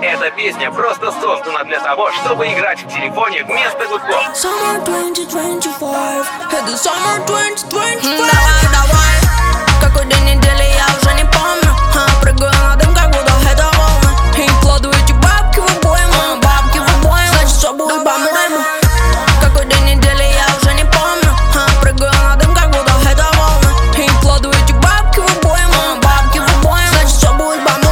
Эта песня просто создана для того, чтобы играть в телефоне вместо гудков. Summer 2025, это Summer 2025. Давай, какой день недели я уже не помню. Прыгаю на дым, как будто это волны. И кладу эти бабки в обойму, бабки в обойму. Значит, все будет по-моему. Какой день недели я уже не помню. Прыгаю на дым, как будто это волны. И кладу эти бабки в обойму, бабки в обойму. Значит, все будет по-моему.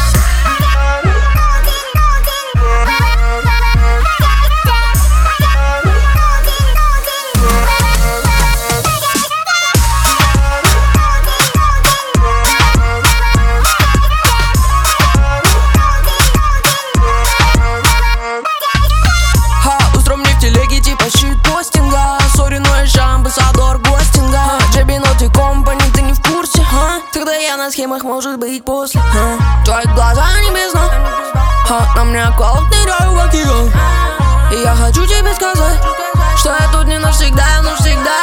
Амбассадор гостинга, Джеби Ноти Компани, ты не в курсе, Тогда я на схемах, может быть, после, Твои глаза небесно, на мне аккаунт ныряю в океан. И я хочу тебе сказать, что я тут не навсегда, навсегда.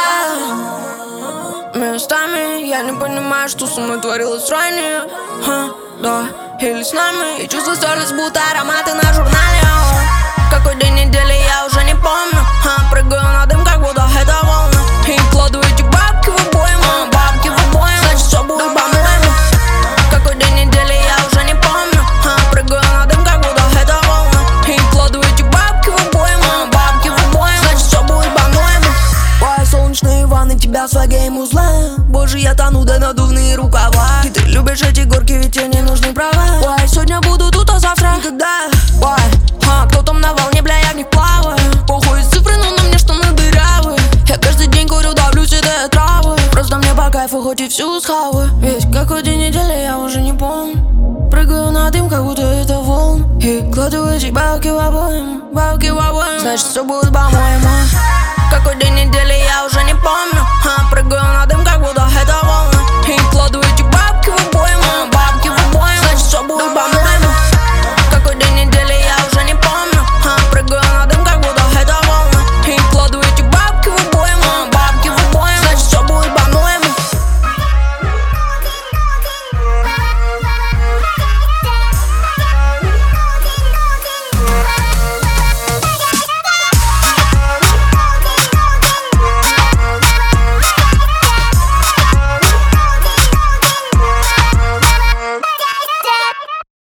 Местами я не понимаю, что со мной творилось ранее, да, или с нами. И чувства стерлись, будто ароматы на журнале. Какой день недели я уже не помню. Прыгаю на дым, как будто это волны. И кладу эти бабки в обойму, бабки в обойму. Значит, все будет по-моему. Какой день недели я уже не помню. Прыгаю на дым, как будто это волны. И кладу эти бабки в обойму, бабки в обойму. Значит, все будет по-моему. Ой, солнечные ванны, тебя своим узлом. Боже, я тону, да надувные рукава. И ты любишь эти горки, ведь тебе не нужны права. Ой, сегодня буду тут, а завтра никогда. Ой, кто там на волне, бля, я в них плаваю. Похуй цифры, но на мне штаны дырявые. Я каждый день курю, давлю седые травы. Просто мне по кайфу, хоть и всю схаваю. Ведь какой день недели, я уже не помню. Прыгаю на дым, как будто это волн. И кладу эти бабки в обойму, бабки в обойму. Значит, все будет по-моему. Какой день недели, я уже не помню.